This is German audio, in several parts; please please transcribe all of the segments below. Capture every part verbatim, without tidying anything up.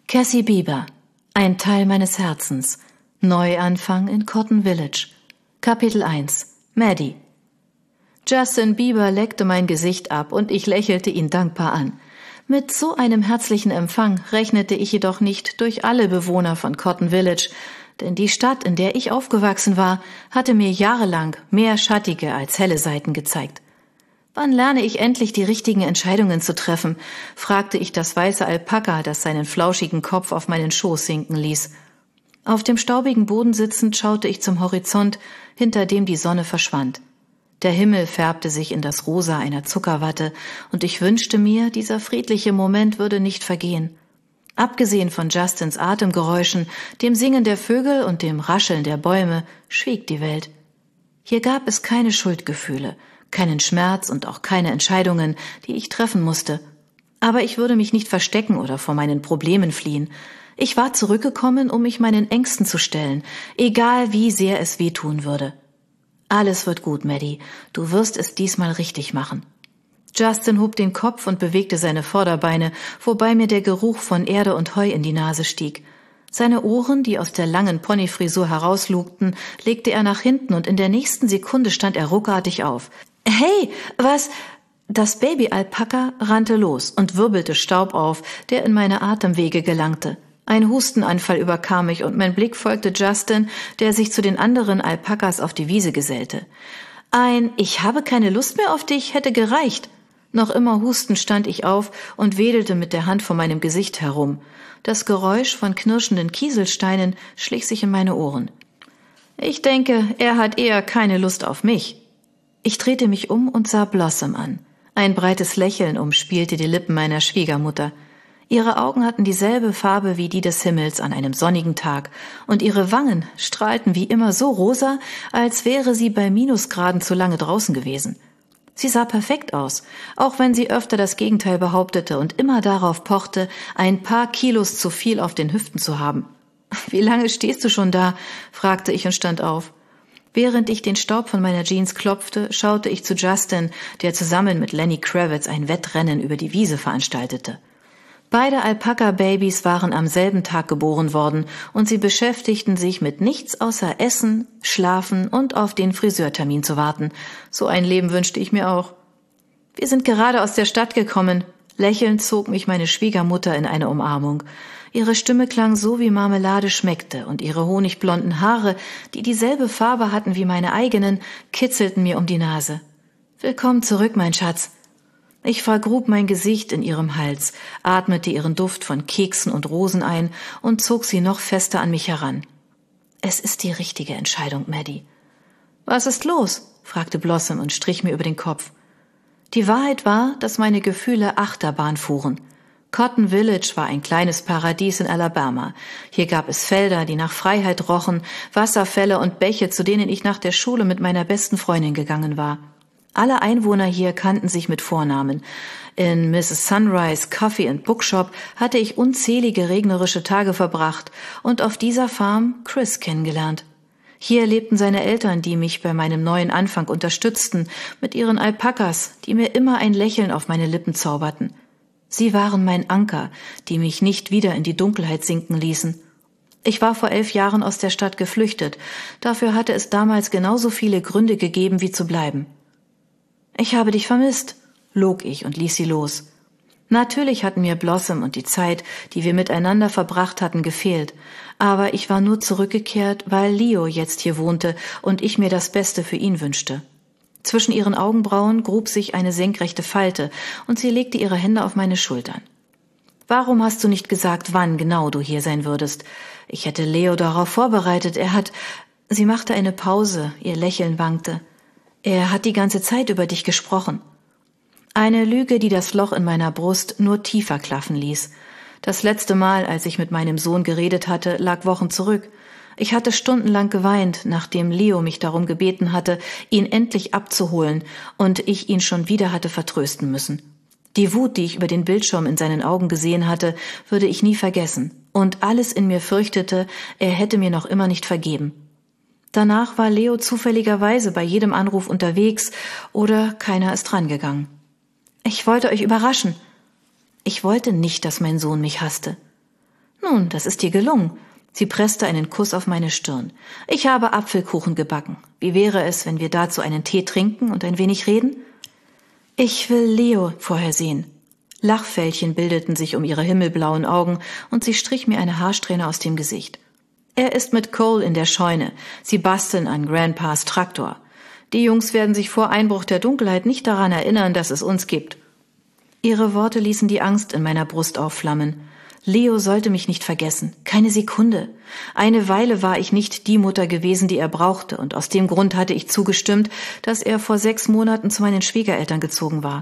Cassie Bieber, ein Teil meines Herzens. Neuanfang in Cotton Village. Kapitel eins. Maddie. Justin Bieber leckte mein Gesicht ab und ich lächelte ihn dankbar an. Mit so einem herzlichen Empfang rechnete ich jedoch nicht durch alle Bewohner von Cotton Village, denn die Stadt, in der ich aufgewachsen war, hatte mir jahrelang mehr schattige als helle Seiten gezeigt. Wann lerne ich endlich die richtigen Entscheidungen zu treffen, fragte ich das weiße Alpaka, das seinen flauschigen Kopf auf meinen Schoß sinken ließ. Auf dem staubigen Boden sitzend schaute ich zum Horizont, hinter dem die Sonne verschwand. Der Himmel färbte sich in das Rosa einer Zuckerwatte, und ich wünschte mir, dieser friedliche Moment würde nicht vergehen. Abgesehen von Justins Atemgeräuschen, dem Singen der Vögel und dem Rascheln der Bäume, schwieg die Welt. Hier gab es keine Schuldgefühle, keinen Schmerz und auch keine Entscheidungen, die ich treffen musste. Aber ich würde mich nicht verstecken oder vor meinen Problemen fliehen. Ich war zurückgekommen, um mich meinen Ängsten zu stellen, egal wie sehr es wehtun würde. Alles wird gut, Maddie. Du wirst es diesmal richtig machen. Justin hob den Kopf und bewegte seine Vorderbeine, wobei mir der Geruch von Erde und Heu in die Nase stieg. Seine Ohren, die aus der langen Ponyfrisur herauslugten, legte er nach hinten und in der nächsten Sekunde stand er ruckartig auf. »Hey, was?« Das Baby-Alpaka rannte los und wirbelte Staub auf, der in meine Atemwege gelangte. Ein Hustenanfall überkam mich und mein Blick folgte Justin, der sich zu den anderen Alpakas auf die Wiese gesellte. Ein »Ich habe keine Lust mehr auf dich« hätte gereicht. Noch immer hustend stand ich auf und wedelte mit der Hand vor meinem Gesicht herum. Das Geräusch von knirschenden Kieselsteinen schlich sich in meine Ohren. »Ich denke, er hat eher keine Lust auf mich.« Ich drehte mich um und sah Blossom an. Ein breites Lächeln umspielte die Lippen meiner Schwiegermutter. Ihre Augen hatten dieselbe Farbe wie die des Himmels an einem sonnigen Tag, und ihre Wangen strahlten wie immer so rosa, als wäre sie bei Minusgraden zu lange draußen gewesen. Sie sah perfekt aus, auch wenn sie öfter das Gegenteil behauptete und immer darauf pochte, ein paar Kilos zu viel auf den Hüften zu haben. »Wie lange stehst du schon da?« fragte ich und stand auf. Während ich den Staub von meiner Jeans klopfte, schaute ich zu Justin, der zusammen mit Lenny Kravitz ein Wettrennen über die Wiese veranstaltete. Beide Alpaka-Babys waren am selben Tag geboren worden und sie beschäftigten sich mit nichts außer Essen, Schlafen und auf den Friseurtermin zu warten. So ein Leben wünschte ich mir auch. Wir sind gerade aus der Stadt gekommen. Lächelnd zog mich meine Schwiegermutter in eine Umarmung. Ihre Stimme klang so, wie Marmelade schmeckte, und ihre honigblonden Haare, die dieselbe Farbe hatten wie meine eigenen, kitzelten mir um die Nase. »Willkommen zurück, mein Schatz.« Ich vergrub mein Gesicht in ihrem Hals, atmete ihren Duft von Keksen und Rosen ein und zog sie noch fester an mich heran. »Es ist die richtige Entscheidung, Maddie.« »Was ist los?« fragte Blossom und strich mir über den Kopf. Die Wahrheit war, dass meine Gefühle Achterbahn fuhren. Cotton Village war ein kleines Paradies in Alabama. Hier gab es Felder, die nach Freiheit rochen, Wasserfälle und Bäche, zu denen ich nach der Schule mit meiner besten Freundin gegangen war. Alle Einwohner hier kannten sich mit Vornamen. In Misses Sunrise Coffee and Bookshop hatte ich unzählige regnerische Tage verbracht und auf dieser Farm Chris kennengelernt. Hier lebten seine Eltern, die mich bei meinem neuen Anfang unterstützten, mit ihren Alpakas, die mir immer ein Lächeln auf meine Lippen zauberten. Sie waren mein Anker, die mich nicht wieder in die Dunkelheit sinken ließen. Ich war vor elf Jahren aus der Stadt geflüchtet. Dafür hatte es damals genauso viele Gründe gegeben, wie zu bleiben. »Ich habe dich vermisst«, log ich und ließ sie los. Natürlich hatten mir Blossom und die Zeit, die wir miteinander verbracht hatten, gefehlt, aber ich war nur zurückgekehrt, weil Leo jetzt hier wohnte und ich mir das Beste für ihn wünschte. Zwischen ihren Augenbrauen grub sich eine senkrechte Falte und sie legte ihre Hände auf meine Schultern. »Warum hast du nicht gesagt, wann genau du hier sein würdest? Ich hätte Leo darauf vorbereitet, er hat...« Sie machte eine Pause, ihr Lächeln wankte. »Er hat die ganze Zeit über dich gesprochen.« Eine Lüge, die das Loch in meiner Brust nur tiefer klaffen ließ. Das letzte Mal, als ich mit meinem Sohn geredet hatte, lag Wochen zurück. Ich hatte stundenlang geweint, nachdem Leo mich darum gebeten hatte, ihn endlich abzuholen, und ich ihn schon wieder hatte vertrösten müssen. Die Wut, die ich über den Bildschirm in seinen Augen gesehen hatte, würde ich nie vergessen, und alles in mir fürchtete, er hätte mir noch immer nicht vergeben. Danach war Leo zufälligerweise bei jedem Anruf unterwegs oder keiner ist rangegangen. »Ich wollte euch überraschen.« Ich wollte nicht, dass mein Sohn mich hasste. Nun, das ist dir gelungen. Sie presste einen Kuss auf meine Stirn. Ich habe Apfelkuchen gebacken. Wie wäre es, wenn wir dazu einen Tee trinken und ein wenig reden? Ich will Leo vorher sehen. Lachfältchen bildeten sich um ihre himmelblauen Augen und sie strich mir eine Haarsträhne aus dem Gesicht. Er ist mit Cole in der Scheune. Sie basteln an Grandpas Traktor. Die Jungs werden sich vor Einbruch der Dunkelheit nicht daran erinnern, dass es uns gibt. Ihre Worte ließen die Angst in meiner Brust aufflammen. Leo sollte mich nicht vergessen. Keine Sekunde. Eine Weile war ich nicht die Mutter gewesen, die er brauchte, und aus dem Grund hatte ich zugestimmt, dass er vor sechs Monaten zu meinen Schwiegereltern gezogen war.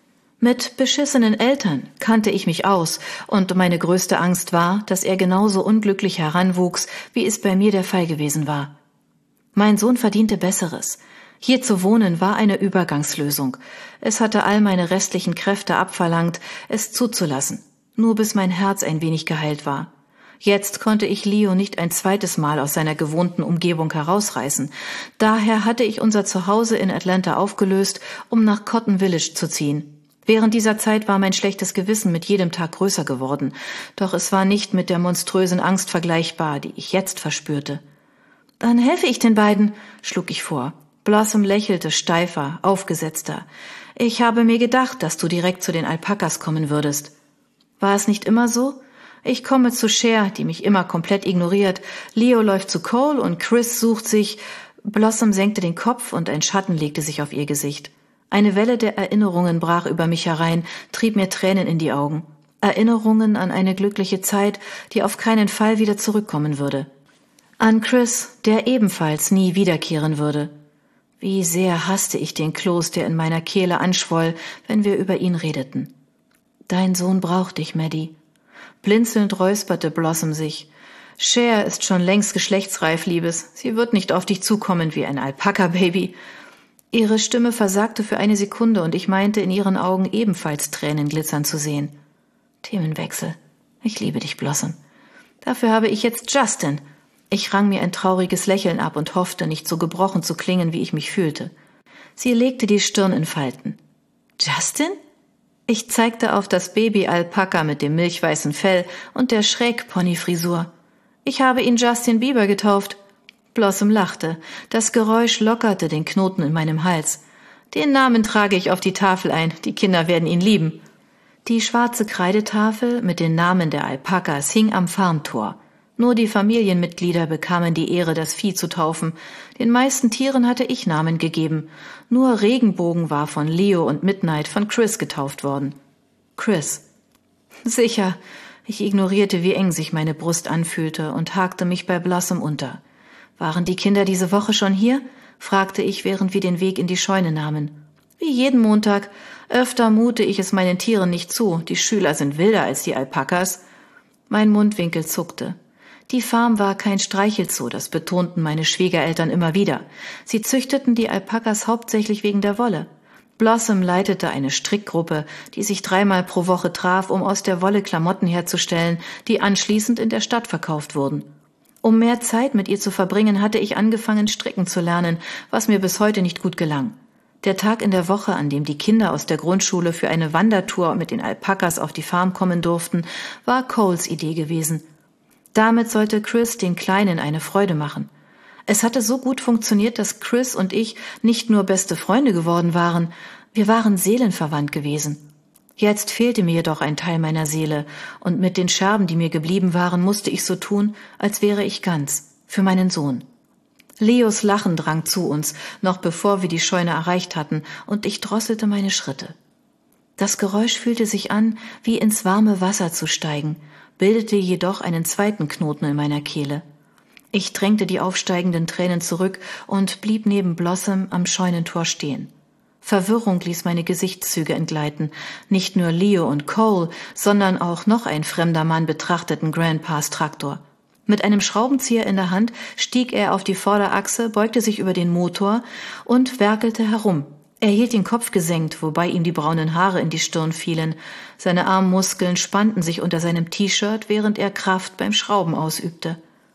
Mit beschissenen Eltern kannte ich mich aus, und meine größte Angst war, dass er genauso unglücklich heranwuchs, wie es bei mir der Fall gewesen war. Mein Sohn verdiente Besseres. Hier zu wohnen war eine Übergangslösung. Es hatte all meine restlichen Kräfte abverlangt, es zuzulassen, nur bis mein Herz ein wenig geheilt war. Jetzt konnte ich Leo nicht ein zweites Mal aus seiner gewohnten Umgebung herausreißen. Daher hatte ich unser Zuhause in Atlanta aufgelöst, um nach Cotton Village zu ziehen. Während dieser Zeit war mein schlechtes Gewissen mit jedem Tag größer geworden, doch es war nicht mit der monströsen Angst vergleichbar, die ich jetzt verspürte. »Dann helfe ich den beiden«, schlug ich vor. Blossom lächelte steifer, aufgesetzter. »Ich habe mir gedacht, dass du direkt zu den Alpakas kommen würdest.« »War es nicht immer so? Ich komme zu Cher, die mich immer komplett ignoriert. Leo läuft zu Cole und Chris sucht sich...« Blossom senkte den Kopf und ein Schatten legte sich auf ihr Gesicht. Eine Welle der Erinnerungen brach über mich herein, trieb mir Tränen in die Augen. Erinnerungen an eine glückliche Zeit, die auf keinen Fall wieder zurückkommen würde. An Chris, der ebenfalls nie wiederkehren würde. Wie sehr hasste ich den Kloß, der in meiner Kehle anschwoll, wenn wir über ihn redeten. »Dein Sohn braucht dich, Maddie.« Blinzelnd räusperte Blossom sich. »Cher ist schon längst geschlechtsreif, Liebes. Sie wird nicht auf dich zukommen wie ein Alpaka-Baby.« Ihre Stimme versagte für eine Sekunde und ich meinte, in ihren Augen ebenfalls Tränen glitzern zu sehen. Themenwechsel. Ich liebe dich, Blossom. Dafür habe ich jetzt Justin. Ich rang mir ein trauriges Lächeln ab und hoffte, nicht so gebrochen zu klingen, wie ich mich fühlte. Sie legte die Stirn in Falten. Justin? Ich zeigte auf das Baby-Alpaka mit dem milchweißen Fell und der Schrägpony-Frisur. Ich habe ihn Justin Bieber getauft. Blossom lachte. Das Geräusch lockerte den Knoten in meinem Hals. Den Namen trage ich auf die Tafel ein. Die Kinder werden ihn lieben. Die schwarze Kreidetafel mit den Namen der Alpakas hing am Farmtor. Nur die Familienmitglieder bekamen die Ehre, das Vieh zu taufen. Den meisten Tieren hatte ich Namen gegeben. Nur Regenbogen war von Leo und Midnight von Chris getauft worden. Chris. Sicher. Ich ignorierte, wie eng sich meine Brust anfühlte und hakte mich bei Blossom unter. »Waren die Kinder diese Woche schon hier?« fragte ich, während wir den Weg in die Scheune nahmen. »Wie jeden Montag. Öfter mute ich es meinen Tieren nicht zu. Die Schüler sind wilder als die Alpakas.« Mein Mundwinkel zuckte. Die Farm war kein Streichelzoo, das betonten meine Schwiegereltern immer wieder. Sie züchteten die Alpakas hauptsächlich wegen der Wolle. Blossom leitete eine Strickgruppe, die sich dreimal pro Woche traf, um aus der Wolle Klamotten herzustellen, die anschließend in der Stadt verkauft wurden. Um mehr Zeit mit ihr zu verbringen, hatte ich angefangen, stricken zu lernen, was mir bis heute nicht gut gelang. Der Tag in der Woche, an dem die Kinder aus der Grundschule für eine Wandertour mit den Alpakas auf die Farm kommen durften, war Coles Idee gewesen. Damit sollte Chris den Kleinen eine Freude machen. Es hatte so gut funktioniert, dass Chris und ich nicht nur beste Freunde geworden waren, wir waren seelenverwandt gewesen. Jetzt fehlte mir jedoch ein Teil meiner Seele, und mit den Scherben, die mir geblieben waren, musste ich so tun, als wäre ich ganz, für meinen Sohn. Leos Lachen drang zu uns, noch bevor wir die Scheune erreicht hatten, und ich drosselte meine Schritte. Das Geräusch fühlte sich an, wie ins warme Wasser zu steigen, bildete jedoch einen zweiten Knoten in meiner Kehle. Ich drängte die aufsteigenden Tränen zurück und blieb neben Blossom am Scheunentor stehen. Verwirrung ließ meine Gesichtszüge entgleiten. Nicht nur Leo und Cole, sondern auch noch ein fremder Mann betrachteten Grandpas Traktor. Mit einem Schraubenzieher in der Hand stieg er auf die Vorderachse, beugte sich über den Motor und werkelte herum. Er hielt den Kopf gesenkt, wobei ihm die braunen Haare in die Stirn fielen. Seine Armmuskeln spannten sich unter seinem T-Shirt, während er Kraft beim Schrauben ausübte.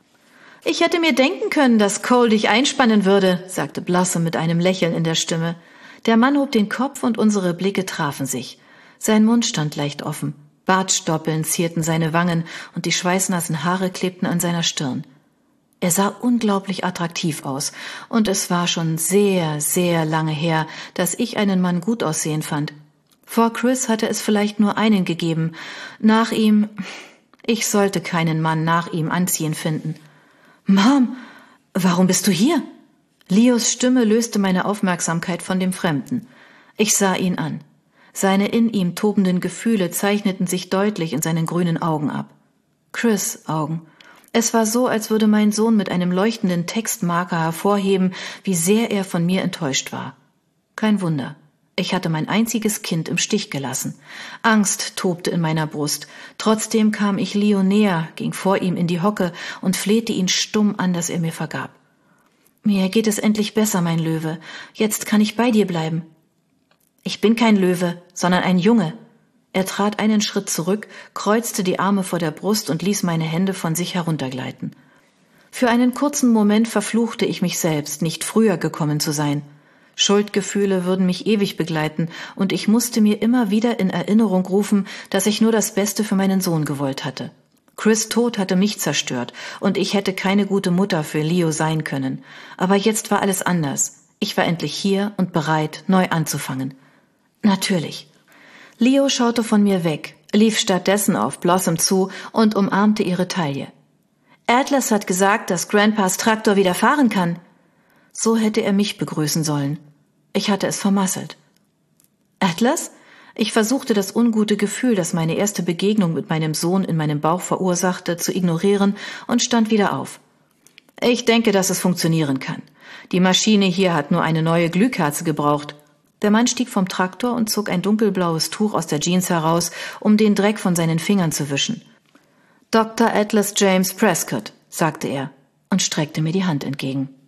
»Ich hätte mir denken können, dass Cole dich einspannen würde«, sagte Blossom mit einem Lächeln in der Stimme. Der Mann hob den Kopf und unsere Blicke trafen sich. Sein Mund stand leicht offen. Bartstoppeln zierten seine Wangen und die schweißnassen Haare klebten an seiner Stirn. Er sah unglaublich attraktiv aus, und es war schon sehr, sehr lange her, dass ich einen Mann gut aussehen fand. Vor Chris hatte es vielleicht nur einen gegeben. Nach ihm... Ich sollte keinen Mann nach ihm anziehen finden. »Mom, warum bist du hier?« Leos Stimme löste meine Aufmerksamkeit von dem Fremden. Ich sah ihn an. Seine in ihm tobenden Gefühle zeichneten sich deutlich in seinen grünen Augen ab. Chris' Augen. Es war so, als würde mein Sohn mit einem leuchtenden Textmarker hervorheben, wie sehr er von mir enttäuscht war. Kein Wunder. Ich hatte mein einziges Kind im Stich gelassen. Angst tobte in meiner Brust. Trotzdem kam ich Leo näher, ging vor ihm in die Hocke und flehte ihn stumm an, dass er mir vergab. »Mir geht es endlich besser, mein Löwe. Jetzt kann ich bei dir bleiben.« »Ich bin kein Löwe, sondern ein Junge.« Er trat einen Schritt zurück, kreuzte die Arme vor der Brust und ließ meine Hände von sich heruntergleiten. Für einen kurzen Moment verfluchte ich mich selbst, nicht früher gekommen zu sein. Schuldgefühle würden mich ewig begleiten, und ich musste mir immer wieder in Erinnerung rufen, dass ich nur das Beste für meinen Sohn gewollt hatte. Chris' Tod hatte mich zerstört, und ich hätte keine gute Mutter für Leo sein können. Aber jetzt war alles anders. Ich war endlich hier und bereit, neu anzufangen. Natürlich. Leo schaute von mir weg, lief stattdessen auf Blossom zu und umarmte ihre Taille. »Atlas hat gesagt, dass Grandpas Traktor wieder fahren kann.« So hätte er mich begrüßen sollen. Ich hatte es vermasselt. »Atlas?« Ich versuchte, das ungute Gefühl, das meine erste Begegnung mit meinem Sohn in meinem Bauch verursachte, zu ignorieren und stand wieder auf. »Ich denke, dass es funktionieren kann. Die Maschine hier hat nur eine neue Glühkerze gebraucht.« Der Mann stieg vom Traktor und zog ein dunkelblaues Tuch aus der Jeans heraus, um den Dreck von seinen Fingern zu wischen. »Doktor Atlas James Prescott«, sagte er und streckte mir die Hand entgegen.